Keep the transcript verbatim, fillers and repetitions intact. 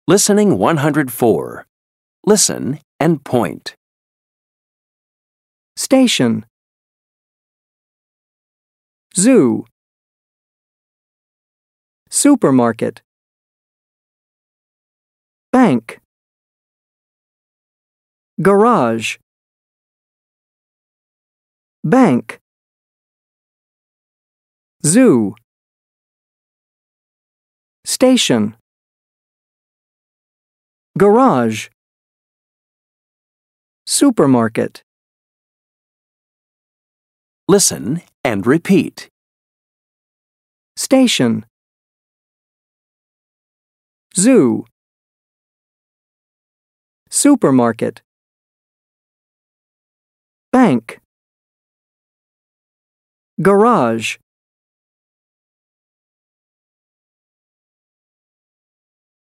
Listening one hundred four. Listen and point. Station. Zoo. Supermarket. Bank. Garage. Bank. Zoo. Station. Garage. Supermarket. Listen and repeat. Station. Zoo. Supermarket. Bank. Garage.